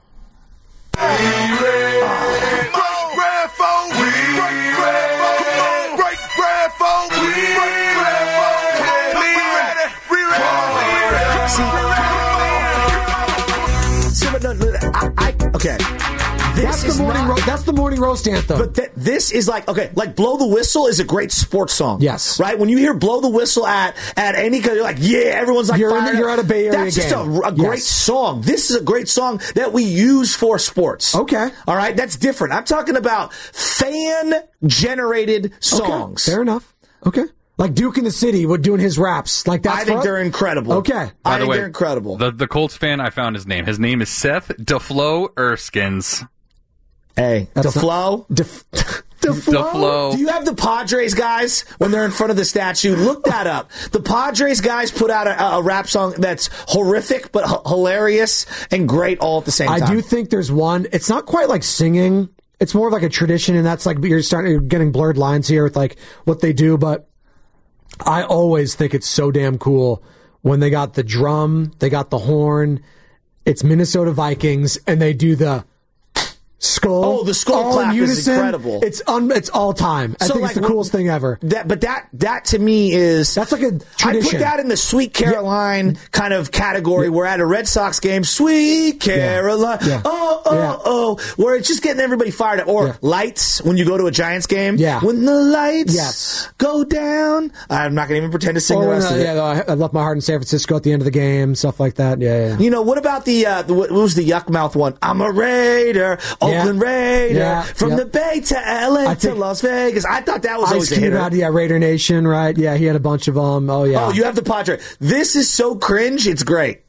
Okay. This that's the morning. Not, ro- that's the morning roast anthem. But th- this is like okay, like "Blow the Whistle" is a great sports song. Yes, right. When you hear "Blow the Whistle" at at any kind, you're like, yeah, everyone's like, you're, in, you're at a Bay Area That's game. just a, a great yes. song. This is a great song that we use for sports. Okay, all right, that's different. I'm talking about fan generated songs. Okay. Fair enough. Okay. Like Duke in the City, what doing his raps. Like that's I think fun? they're incredible. Okay. By I the think way, they're incredible. The, the Colts fan, I found his name. His name is Seth DeFlo Erskines. Hey, DeFlo? Def- DeFlo. Do you have the Padres guys when they're in front of the statue? Look that up. The Padres guys put out a, a rap song that's horrific but h- hilarious and great all at the same time. I do think there's one. It's not quite like singing. It's more of like a tradition, and that's like you're starting you're getting blurred lines here with like what they do. But I always think it's so damn cool when they got the drum, they got the horn. It's Minnesota Vikings, and they do the skull. Oh, the skull all clap in unison. is incredible. It's un, it's all time. I So, think like, it's the coolest thing ever. That, but that that to me is that's like a tradition. I put that in the Sweet Caroline yeah. kind of category. Yeah. We're at a Red Sox game, Sweet Caroline, yeah. Yeah. oh oh yeah. oh, where it's just getting everybody fired up. Or Lights when you go to a Giants game. Yeah, when the lights yes. go down. I'm not going to even pretend to sing or the rest uh, of it. Yeah, I left my heart in San Francisco at the end of the game, stuff like that. Yeah, yeah. You know what about the, uh, the what was the yuck mouth one? I'm a Raider, Oakland yeah. Raider. Yeah. From yep. the Bay to L A to Las Vegas. I thought that was Ice always a Cube hitter. had, yeah, Raider Nation, right? Yeah, he had a bunch of them. Oh, yeah. Oh, you have the Padres. This is so cringe, it's great.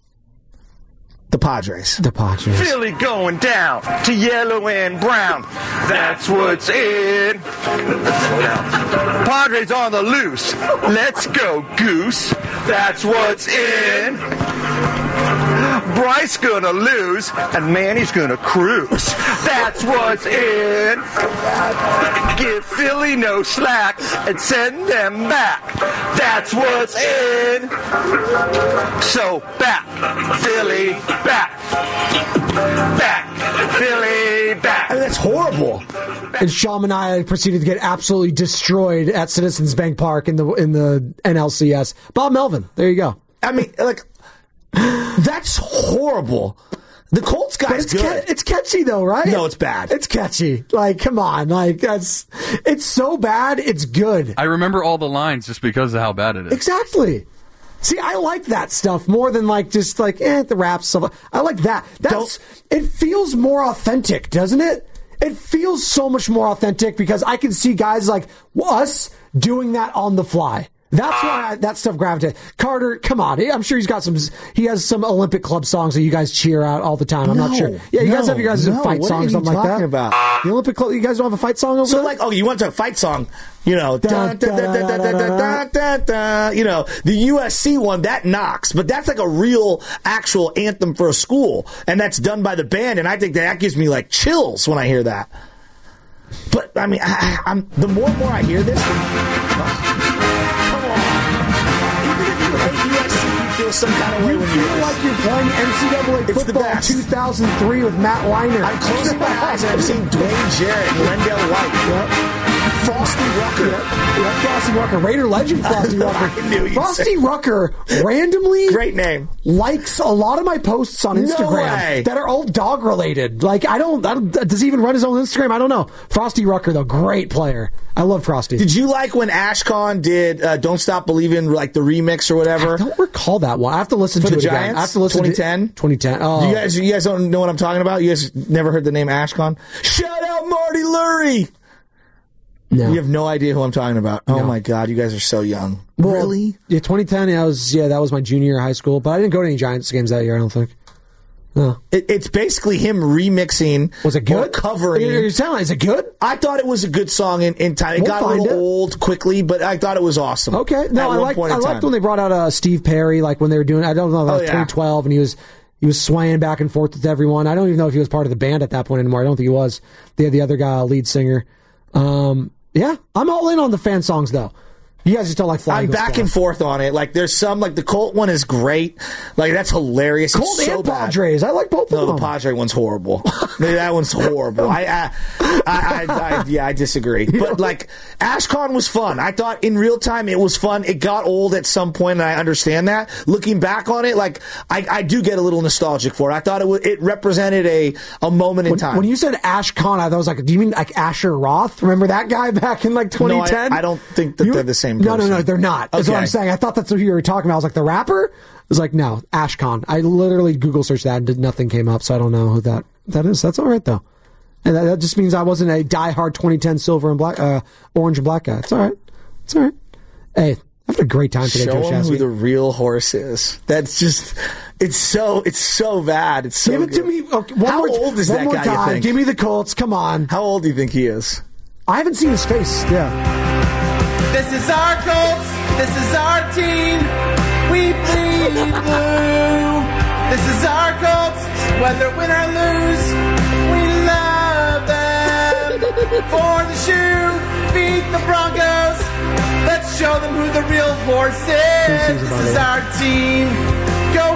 The Padres. The Padres. Philly going down to yellow and brown. That's what's in. Padres on the loose. Let's go, Goose. That's what's in. Bryce gonna lose, and Manny's gonna cruise. That's what's in. Give Philly no slack and send them back. That's what's in. So back, Philly, back, back, Philly, back. I mean, that's horrible. And Sean Mania proceeded to get absolutely destroyed at Citizens Bank Park in the in the N L C S. Bob Melvin, there you go. I mean, like. That's horrible. The Colts guy's it's good. Ca- it's catchy though, right? No, it's bad. It's catchy. Like, come on. Like, that's. It's so bad. It's good. I remember all the lines just because of how bad it is. Exactly. See, I like that stuff more than like just like eh, the rap stuff. I like that. That's. Don't. It feels more authentic, doesn't it? It feels so much more authentic because I can see guys like us doing that on the fly. That's why I, that stuff gravitates. Carter, come on. I'm sure he's got some, he has some Olympic Club songs that you guys cheer out all the time. I'm no, not sure. Yeah, you no, guys have your guys' no. fight what songs, are you something like that. About? The Olympic Club, you guys don't have a fight song over so there? like, oh, you want to fight song, you know, da, da, da, da, da, da, da, da, you know, the U S C one, that knocks, but that's like a real, actual anthem for a school, and that's done by the band, and I think that gives me like chills when I hear that. But, I mean, I, I'm the more and more I hear this, the, feel some kind of way you when feel you like you're playing N C double A it's football two thousand three with Matt Weiner. I'm closing my eyes and I'm seeing Dwayne Jarrett and Wendell White. Yep. Frosty Rucker. Yep. Yep. Frosty Rucker. Raider legend Frosty Rucker. I knew you'd Frosty say. Rucker randomly Great name. likes a lot of my posts on No Instagram way. that are all dog related. Like I don't, I don't does he even run his own Instagram? I don't know. Frosty Rucker though, great player. I love Frosty. Did you like when Ashcon did uh, "Don't Stop Believing" like the remix or whatever? I don't recall that one. I have to listen For to the it Giants? again. I have to listen twenty ten? to twenty ten. Oh. You guys, you guys don't know what I'm talking about? You guys never heard the name Ashcon? Shout out Marty Lurie! No. You have no idea who I'm talking about. Oh No. my God, you guys are so young. Well, really? Yeah, twenty ten. Yeah, I was. Yeah, that was my junior year of high school. But I didn't go to any Giants games that year. I don't think. No. It, it's basically him remixing. Was it good? Or covering. You're telling me, is it good? I thought it was a good song in, in time. It We'll got a find little it. old quickly, but I thought it was awesome. Okay. No, at I one liked. point in I liked time. when they brought out uh, Steve Perry. Like when they were doing. I don't know. That Oh, was yeah. twenty twelve, and he was. He was swaying back and forth with everyone. I don't even know if he was part of the band at that point anymore. I don't think he was. They had the other guy, lead singer. Um, yeah, I'm all in on the fan songs, though. You guys just don't like Fly I'm Eagles back Fly. and forth on it. Like, there's some, like, the Colt one is great. Like, that's hilarious. Colt it's so and bad. Padres. I like both no, of them. the Padre one's horrible. That one's horrible. I, I, I, I, I, yeah, I disagree. But, like, Ashcon was fun. I thought in real time it was fun. It got old at some point, and I understand that. Looking back on it, like, I, I do get a little nostalgic for it. I thought it, w- it represented a, a moment in When, time. when you said Ashcon, I was like, do you mean like Asher Roth? Remember that guy back in like twenty ten? No, I, I don't think that You- they're the same No, person. no, no, they're not. That's what Okay. I'm saying. I thought that's what you were talking about. I was like, the rapper? I was like, no, Ashcon. I literally Google searched that and did, nothing came up, so I don't know who that, that is. That's all right, though. And that, that just means I wasn't a diehard twenty ten silver and black, uh, orange and black guy. It's all right. It's all right. Hey, I've had a great time today, Show Joe him who Shasky. the real horse is. That's just, it's so, it's so bad. It's so Give it good. to me. Okay, one How more, old is one that more guy, you time. think? Give me the Colts. Come on. How old do you think he is? I haven't seen his face. Yeah. This is our Colts. This is our team. We bleed blue. This is our Colts. Whether win or lose, we love them. For the shoe, beat the Broncos. Let's show them who the real horse is. This is our team. Go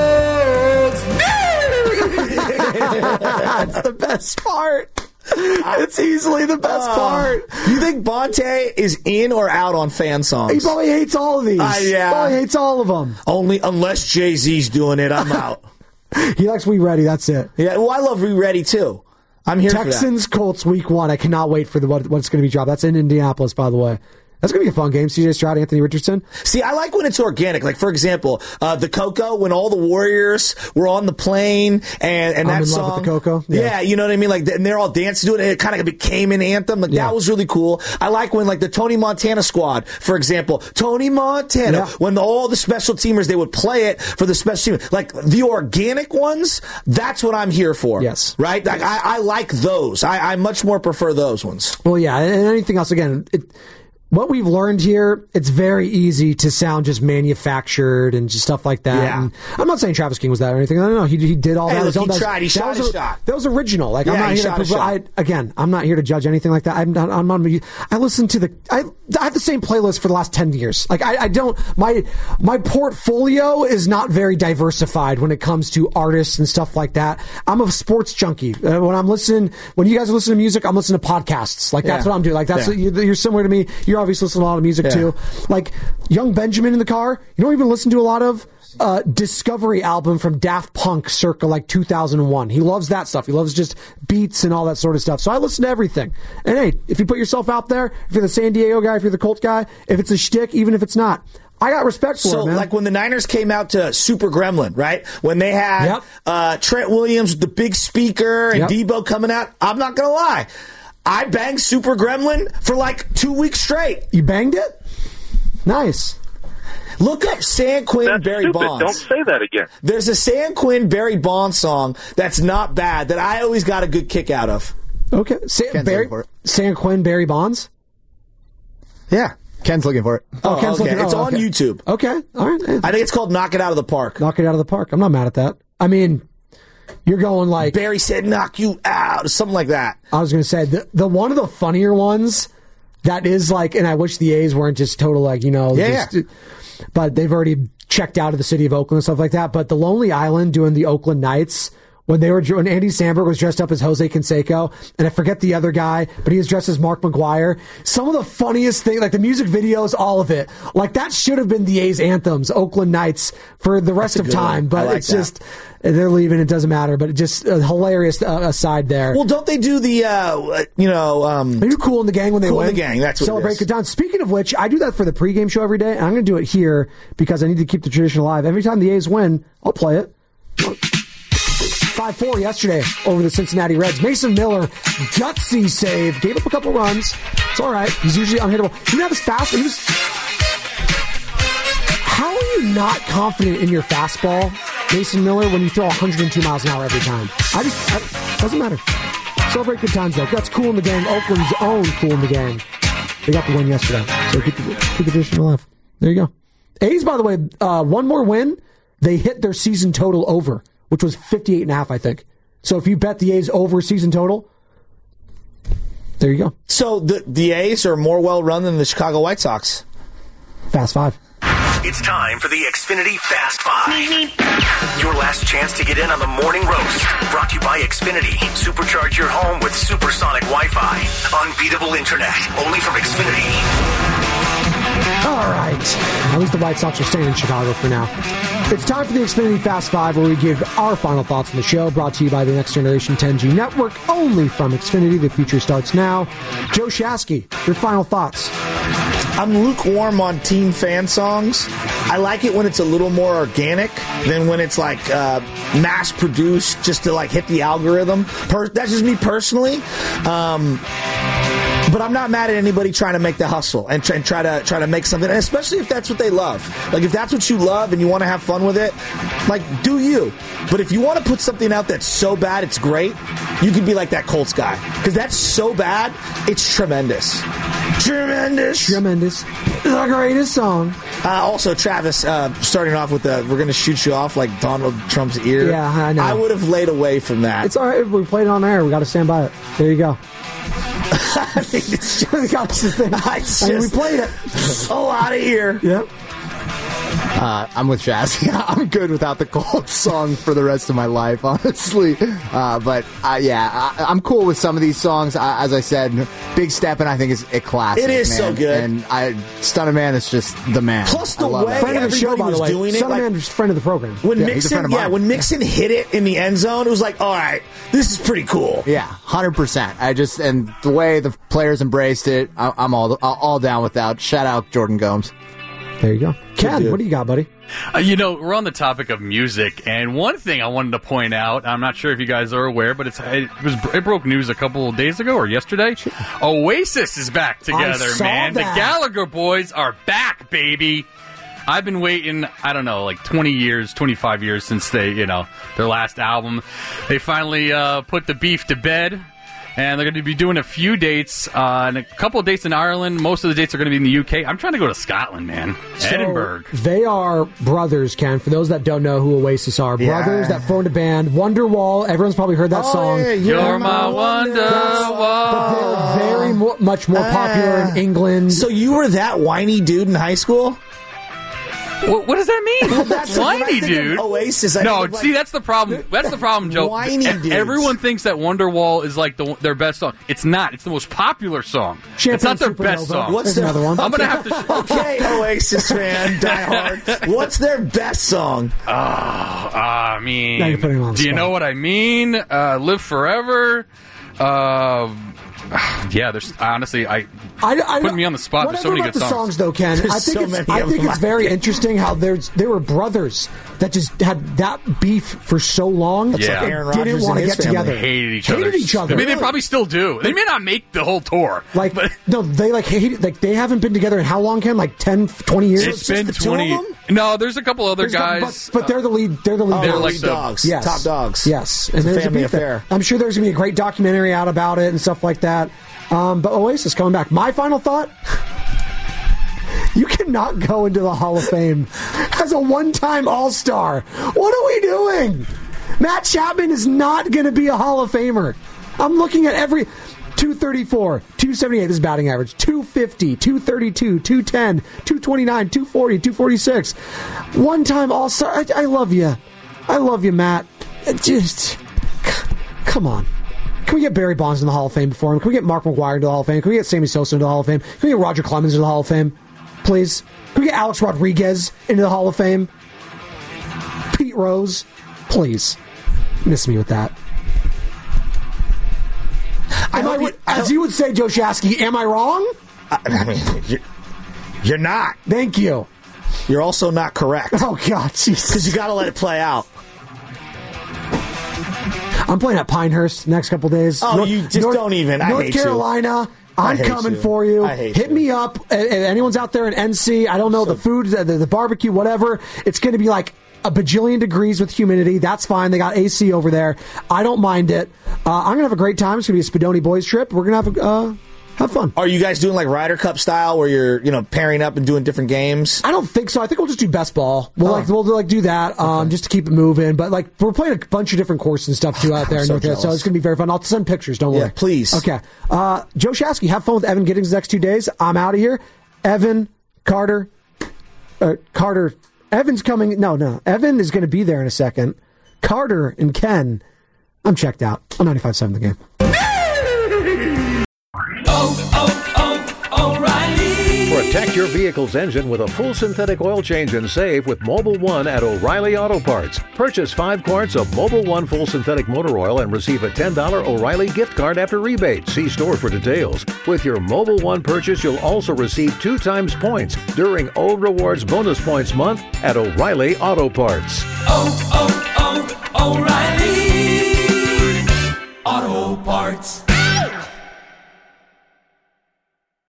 Colts. That's the best part. It's easily the best Uh, part. You think Bonte is in or out on fan songs? He probably hates all of these. Uh, yeah. Probably hates all of them. Only unless Jay-Z's doing it, I'm out. He likes We Ready. That's it. Yeah, well, I love We Ready too. I'm here Texans Colts week one. I cannot wait for the what, what's going to be dropped. That's in Indianapolis, by the way. That's going to be a fun game. C J Stroud, Anthony Richardson. See, I like when it's organic. Like, for example, uh, the Coco, when all the Warriors were on the plane and, and I'm that in song. love with the Coco. Yeah. Yeah. you know what I mean? Like, and they're all dancing to it, and it kind of became an anthem. Like, Yeah. that was really cool. I like when, like, the Tony Montana squad, for example, Tony Montana, Yeah. when the, all the special teamers, they would play it for the special team. Like, the organic ones, that's what I'm here for. Yes. Right? Like, I, I like those. I, I much more prefer those ones. Well, yeah, and anything else, again, it, what we've learned here, it's very easy to sound just manufactured and just stuff like that. Yeah. And I'm not saying Travis King was that or anything. I don't know. He, he did all Hey, that. look, That he was- tried. He that shot was his a- shot. That was original. Like, I'm Yeah, not he here shot to his prove, I, shot. again, I'm not here to judge anything like that. I'm not, I'm not, I listen to the, I, I have the same playlist for the last ten years. Like, I, I don't, my, my portfolio is not very diversified when it comes to artists and stuff like that. I'm a sports junkie. Uh, when I'm listening, when you guys listen to music, I'm listening to podcasts. Like, that's Yeah. what I'm doing. Like, that's, Yeah. you're, you're similar to me. You're obviously listening to a lot of music Yeah. too. Like, Young Benjamin in the car. You don't even listen to a lot of uh, Discovery album from Daft Punk circa like two thousand one. He loves that stuff. He loves just beats and all that sort of stuff. So I listen to everything. And hey, if you put yourself out there, if you're the San Diego guy, if you're the Colts guy, if it's a shtick, even if it's not, I got respect for So, it, man. like when the Niners came out to Super Gremlin, right? When they had Yep. uh, Trent Williams with the big speaker and Yep. Debo coming out, I'm not going to lie. I banged Super Gremlin for like two weeks straight. You banged it? Nice. Look up San Quinn That's Barry stupid. Bonds. Don't say that again. There's a San Quinn Barry Bonds song that's not bad that I always got a good kick out of. Okay. Sa- Ken's Barry, looking for it. San Quinn, Barry Bonds? Yeah, Ken's looking for it. Oh, Ken's okay. looking- It's oh, on okay. YouTube. Okay. All right. I think it's called Knock It Out of the Park. Knock it out of the park. I'm not mad at that. I mean, you're going like... Barry said, knock you out, something like that. I was going to say, the, the one of the funnier ones that is like, and I wish the A's weren't just total like, you know, Yeah, just, but they've already checked out of the city of Oakland and stuff like that. But the Lonely Island doing the Oakland Knights, when they were, when Andy Samberg was dressed up as Jose Canseco, and I forget the other guy, but he was dressed as Mark McGuire. Some of the funniest thing, like the music videos, all of it, like that should have been the A's anthems, Oakland Knights, for the rest That's a of good time. one. But I like it's that. just, they're leaving, it doesn't matter. But it just a hilarious uh, aside there. Well, don't they do the, uh, you know... Um, Are you Cool in the Gang when they Cool in win? the Gang, that's what it Celebrate is. good times. Speaking of which, I do that for the pregame show every day, and I'm going to do it here because I need to keep the tradition alive. Every time the A's win, I'll play it. five four yesterday over the Cincinnati Reds. Mason Miller, gutsy save. Gave up a couple runs. It's all right. He's usually unhittable. He didn't have his fastball. He was... How are you not confident in your fastball, Mason Miller, when you throw one hundred two miles an hour every time? I just... I, doesn't matter. Celebrate good times, though. That's Cool in the Gang. Oakland's own Cool in the Gang. They got the win yesterday. So keep the, keep the tradition alive. There you go. A's, by the way, uh, one more win. They hit their season total over. which was fifty-eight and a half, I think. So if you bet the A's over season total, there you go. So the the A's are more well run than the Chicago White Sox. Fast five. It's time for the Xfinity Fast Five. Your last chance to get in on the morning roast. Brought to you by Xfinity. Supercharge your home with supersonic Wi-Fi. Unbeatable internet. Only from Xfinity. All right. At least the White Sox are staying in Chicago for now. It's time for the Xfinity Fast Five, where we give our final thoughts on the show, brought to you by the Next Generation ten G Network, only from Xfinity. The future starts now. Joe Shasky, your final thoughts. I'm lukewarm on teen fan songs. I like it when it's a little more organic than when it's like uh, mass produced just to like hit the algorithm. Per- that's just me personally. Um, But I'm not mad at anybody trying to make the hustle and try, and try to try to make something, and especially if that's what they love. Like, if that's what you love and you want to have fun with it, like, do you. But if you want to put something out that's so bad it's great, you could be like that Colts guy. Because that's so bad, it's tremendous. Tremendous. Tremendous. The greatest song. Uh, also, Travis, uh, starting off with the, we're going to shoot you off like Donald Trump's ear. Yeah, I know. I would have laid away from that. It's all right. We played it on air. We got to stand by it. There you go. I mean, it's just, the thing. I just, I mean, we played it. A lot of ear. Yep. Uh, I'm with Jazz. I'm good without the Colts song for the rest of my life, honestly. Uh, but uh, yeah, I, I'm cool with some of these songs. Uh, as I said, Big Steppin', I think is a classic. It is man. so good. And I, Stunner Man is just the man. Plus the way friend of the show, by the way. doing it, Stunner like, Man's friend of the program. When Yeah, he's a friend Mixon, of yeah, mine. when Mixon hit it in the end zone, it was like, all right, this is pretty cool. Yeah, one hundred percent. I just, and the way the players embraced it, I, I'm all all down with that. Shout out Jordan Gomes. There you go. Ken, what do you got, buddy? Uh, you know, we're on the topic of music, and one thing I wanted to point out, I'm not sure if you guys are aware, but it's it was it broke news a couple of days ago or yesterday. Oasis is back together, saw man. that. The Gallagher boys are back, baby. I've been waiting, I don't know, like twenty years, twenty-five years since they, you know, their last album. They finally uh, put the beef to bed. And they're going to be doing a few dates, uh, and a couple of dates in Ireland. Most of the dates are going to be in the U K. I'm trying to go to Scotland, man. So, Edinburgh. They are brothers, Ken. For those that don't know who Oasis are, Yeah. brothers that formed a band, Wonderwall. Everyone's probably heard that Oh, song. yeah, You're my wonder But they're very mo- much more popular in England. So you were that whiny dude in high school? What, what does that mean? Well, that's when I whiny, think of dude. Oasis, I no, think of, like, see, that's the problem. That's the problem, Joe. whiny E- dudes. Everyone thinks that Wonderwall is like the, their best song. It's not. It's the most popular song. Champagne it's not their Supernova. best song. What's There's their, another one. I'm gonna have to. Okay, Oasis fan, die hard. What's their best song? Oh, I mean, Now you're putting him on the do you spot. know what I mean? Uh, Live Forever. Uh, yeah, there's honestly, I I, I, putting me on the spot. There's so Whatever many about good the songs. songs, though, Ken. There's I think so it's, many I of think them it's I very like. interesting how there's they were brothers that just had that beef for so long. That's like and Aaron didn't Rodgers want to and his get family. together. Hated each Hated other. each other. I mean, they Really? probably still do. They may not make the whole tour. Like but no, they like hate like they haven't been together in how long, Ken? Like ten, twenty years. it's just been the two of twenty. them? No, there's a couple other There's got- guys. but, but they're the lead. They're the lead. They're dogs. like Lead the- dogs. Yes. Top dogs. Yes, and It's a there's family beef there. affair. I'm sure there's gonna be a great documentary out about it and stuff like that. Um, but Oasis coming back. My final thought: you cannot go into the Hall of Fame as a one-time All-Star. What are we doing? Matt Chapman is not going to be a Hall of Famer. I'm looking at every two thirty-four, two seventy-eight, this is batting average, two fifty, two thirty-two, two ten, two twenty-nine, two forty, two forty-six. One-time All-Star. I, I love you. I love you, Matt. It just, c- come on. Can we get Barry Bonds in the Hall of Fame before him? Can we get Mark McGwire into the Hall of Fame? Can we get Sammy Sosa into the Hall of Fame? Can we get Roger Clemens into the Hall of Fame? Please. Can we get Alex Rodriguez into the Hall of Fame? Pete Rose? Please. Miss me with that. Am I, hope you- I as hope- you would say, Joe Shasky, am I wrong? I, I mean, you're, you're not. Thank you. You're also not correct. Oh, God. Jesus. Because you got to let it play out. I'm playing at Pinehurst next couple days. Oh, you just don't even. I North hate you. Carolina. I I'm hate coming you. for you. I hate Hit you. me up. And anyone's out there in N C, I don't know, the food, the, the barbecue, whatever. It's going to be like a bajillion degrees with humidity. That's fine. They got A C over there. I don't mind it. Uh, I'm going to have a great time. It's going to be a Spadoni Boys trip. We're going to have a, uh, Have fun. Are you guys doing like Ryder Cup style where you're, you know, pairing up and doing different games? I don't think so. I think we'll just do best ball. We'll Oh. like we'll like do that um, Okay. just to keep it moving. But like we're playing a bunch of different courses and stuff too out there in so North Carolina, so jealous. it's gonna be very fun. I'll send pictures. Don't Yeah, worry. please. Okay. Uh, Joe Shasky, have fun with Evan Giddings the next two days. I'm out of here. Evan, Carter, uh, Carter, Evan's coming. No, no. Evan is going to be there in a second. Carter and Ken, I'm checked out. I'm ninety-five point seven The Game. Protect your vehicle's engine with a full synthetic oil change and save with Mobile One at O'Reilly Auto Parts. Purchase five quarts of Mobile One full synthetic motor oil and receive a ten dollars O'Reilly gift card after rebate. See store for details. With your Mobile One purchase, you'll also receive two times points during O Rewards Bonus Points Month at O'Reilly Auto Parts. Oh, oh,